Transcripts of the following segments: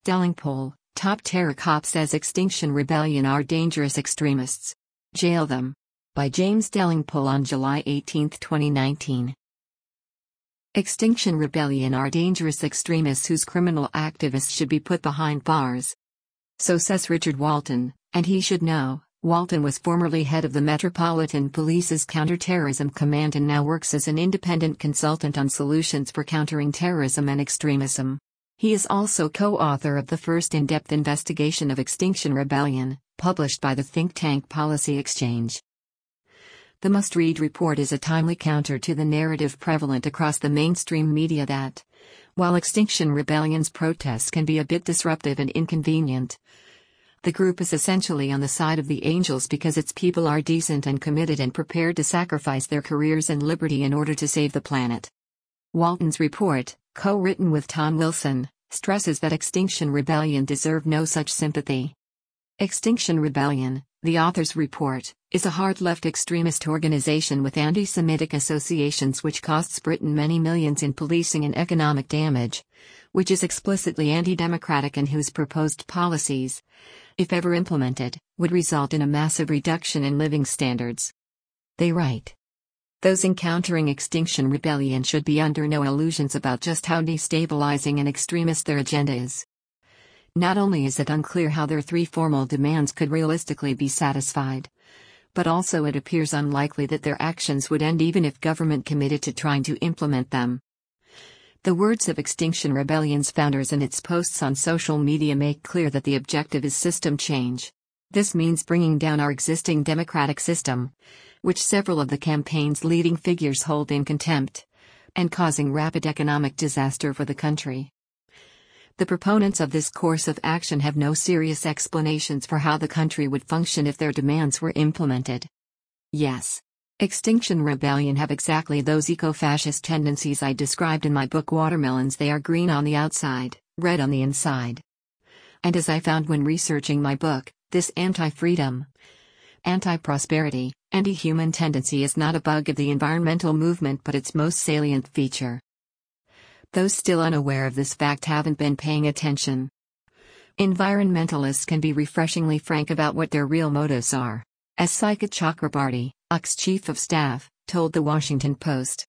Delingpole, top terror cop says Extinction Rebellion are dangerous extremists. Jail them. By James Delingpole on July 18, 2019. Extinction Rebellion are dangerous extremists whose criminal activists should be put behind bars. So says Richard Walton, and he should know. Walton was formerly head of the Metropolitan Police's Counterterrorism Command and now works as an independent consultant on solutions for countering terrorism and extremism. He is also co-author of the first in-depth investigation of Extinction Rebellion, published by the think tank Policy Exchange. The must-read report is a timely counter to the narrative prevalent across the mainstream media that, while Extinction Rebellion's protests can be a bit disruptive and inconvenient, the group is essentially on the side of the angels because its people are decent and committed and prepared to sacrifice their careers and liberty in order to save the planet. Walton's report, co-written with Tom Wilson, stresses that Extinction Rebellion deserve no such sympathy. Extinction Rebellion, the author's report, is a hard-left extremist organization with anti-Semitic associations which costs Britain many millions in policing and economic damage, which is explicitly anti-democratic and whose proposed policies, if ever implemented, would result in a massive reduction in living standards. They write, "Those encountering Extinction Rebellion should be under no illusions about just how destabilizing and extremist their agenda is. Not only is it unclear how their three formal demands could realistically be satisfied, but also it appears unlikely that their actions would end even if government committed to trying to implement them." The words of Extinction Rebellion's founders and its posts on social media make clear that the objective is system change. This means bringing down our existing democratic system, which several of the campaign's leading figures hold in contempt, and causing rapid economic disaster for the country. The proponents of this course of action have no serious explanations for how the country would function if their demands were implemented. Yes, Extinction Rebellion have exactly those eco-fascist tendencies I described in my book Watermelons. They are green on the outside, red on the inside. And as I found when researching my book, this anti-freedom, anti-prosperity, anti-human tendency is not a bug of the environmental movement but its most salient feature. Those still unaware of this fact haven't been paying attention. Environmentalists can be refreshingly frank about what their real motives are, as Saikat Chakrabarty, ex-chief of staff, told The Washington Post.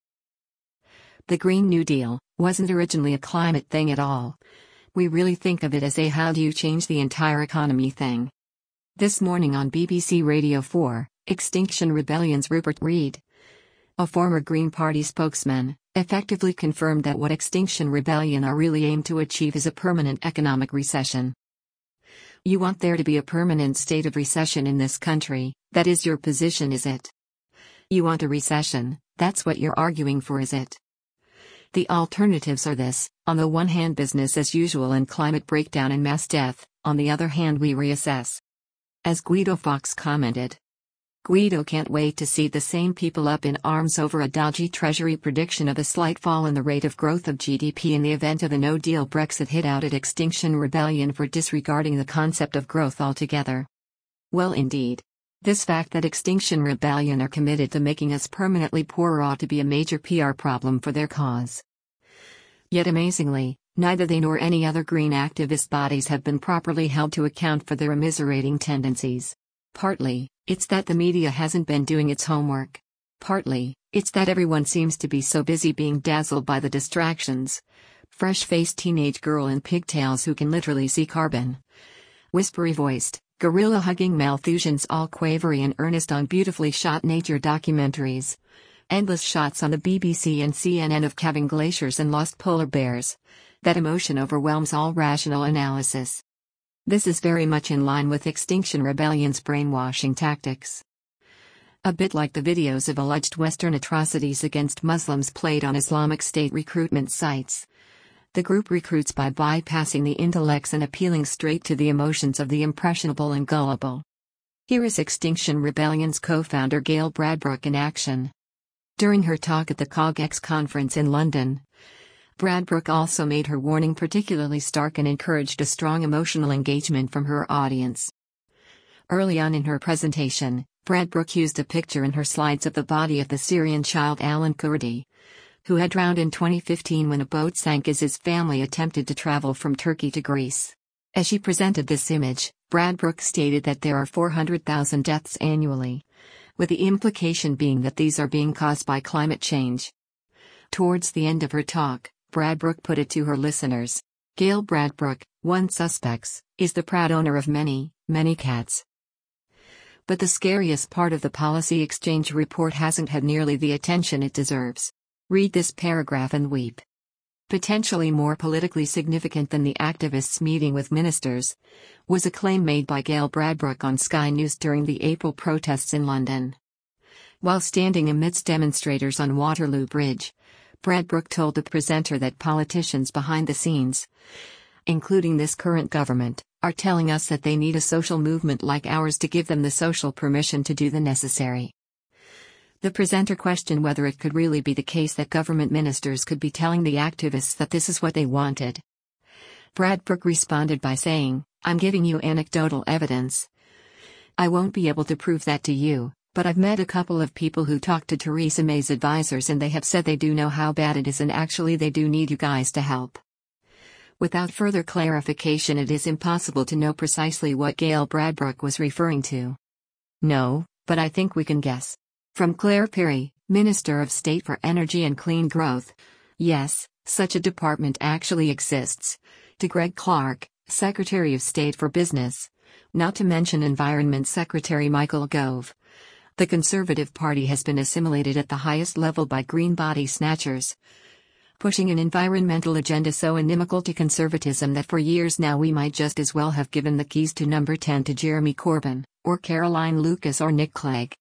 The Green New Deal wasn't originally a climate thing at all. We really think of it as a how do you change the entire economy thing. This morning on BBC Radio 4, Extinction Rebellion's Rupert Read, a former Green Party spokesman, effectively confirmed that what Extinction Rebellion are really aimed to achieve is a permanent economic recession. You want there to be a permanent state of recession in this country, that is your position, is it? You want a recession, that's what you're arguing for, is it? The alternatives are this: on the one hand business as usual and climate breakdown and mass death, on the other hand we reassess. As Guido Fawkes commented. Guido can't wait to see the same people up in arms over a dodgy Treasury prediction of a slight fall in the rate of growth of GDP in the event of a no-deal Brexit, hit out at Extinction Rebellion for disregarding the concept of growth altogether. Well, indeed. This fact that Extinction Rebellion are committed to making us permanently poorer ought to be a major PR problem for their cause. Yet amazingly, neither they nor any other green activist bodies have been properly held to account for their immiserating tendencies. Partly, it's that the media hasn't been doing its homework. Partly, it's that everyone seems to be so busy being dazzled by the distractions. Fresh-faced teenage girl in pigtails who can literally see carbon. Whispery-voiced, gorilla-hugging Malthusians all quavery and earnest on beautifully shot nature documentaries. Endless shots on the BBC and CNN of calving glaciers and lost polar bears. That emotion overwhelms all rational analysis. This is very much in line with Extinction Rebellion's brainwashing tactics. A bit like the videos of alleged Western atrocities against Muslims played on Islamic State recruitment sites. The group recruits by bypassing the intellects and appealing straight to the emotions of the impressionable and gullible. Here is Extinction Rebellion's co-founder Gail Bradbrook in action. During her talk at the COGX conference in London, Bradbrook also made her warning particularly stark and encouraged a strong emotional engagement from her audience. Early on in her presentation, Bradbrook used a picture in her slides of the body of the Syrian child Alan Kurdi, who had drowned in 2015 when a boat sank as his family attempted to travel from Turkey to Greece. As she presented this image, Bradbrook stated that there are 400,000 deaths annually, with the implication being that these are being caused by climate change. Towards the end of her talk, Bradbrook put it to her listeners. Gail Bradbrook, one suspects, is the proud owner of many, many cats. But the scariest part of the Policy Exchange report hasn't had nearly the attention it deserves. Read this paragraph and weep. Potentially more politically significant than the activists meeting with ministers, was a claim made by Gail Bradbrook on Sky News during the April protests in London. While standing amidst demonstrators on Waterloo Bridge, Bradbrook told the presenter that politicians behind the scenes, including this current government, are telling us that they need a social movement like ours to give them the social permission to do the necessary. The presenter questioned whether it could really be the case that government ministers could be telling the activists that this is what they wanted. Bradbrook responded by saying, "I'm giving you anecdotal evidence. I won't be able to prove that to you, but I've met a couple of people who talked to Theresa May's advisors and they have said they do know how bad it is and actually they do need you guys to help." Without further clarification, it is impossible to know precisely what Gail Bradbrook was referring to. No, but I think we can guess. From Claire Perry, Minister of State for Energy and Clean Growth, yes, such a department actually exists, to Greg Clark, Secretary of State for Business, not to mention Environment Secretary Michael Gove. The Conservative Party has been assimilated at the highest level by green body snatchers, pushing an environmental agenda so inimical to conservatism that for years now we might just as well have given the keys to number 10 to Jeremy Corbyn, or Caroline Lucas or Nick Clegg.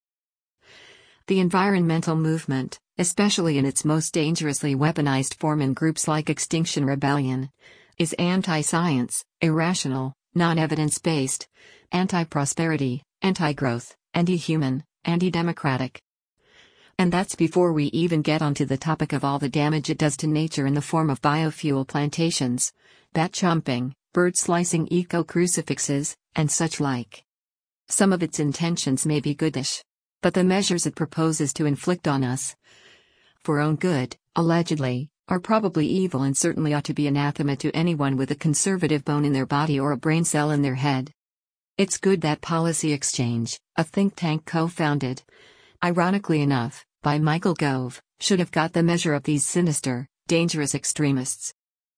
The environmental movement, especially in its most dangerously weaponized form in groups like Extinction Rebellion, is anti-science, irrational, non-evidence-based, anti-prosperity, anti-growth, anti-human, anti-democratic. And that's before we even get onto the topic of all the damage it does to nature in the form of biofuel plantations, bat chomping, bird slicing eco-crucifixes, and such like. Some of its intentions may be goodish, but the measures it proposes to inflict on us, for own good, allegedly, are probably evil and certainly ought to be anathema to anyone with a conservative bone in their body or a brain cell in their head. It's good that Policy Exchange, a think tank co-founded, ironically enough, by Michael Gove, should have got the measure of these sinister, dangerous extremists.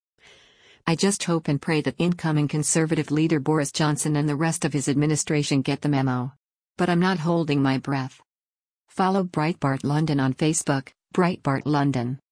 I just hope and pray that incoming Conservative leader Boris Johnson and the rest of his administration get the memo. But I'm not holding my breath. Follow Breitbart London on Facebook, Breitbart London.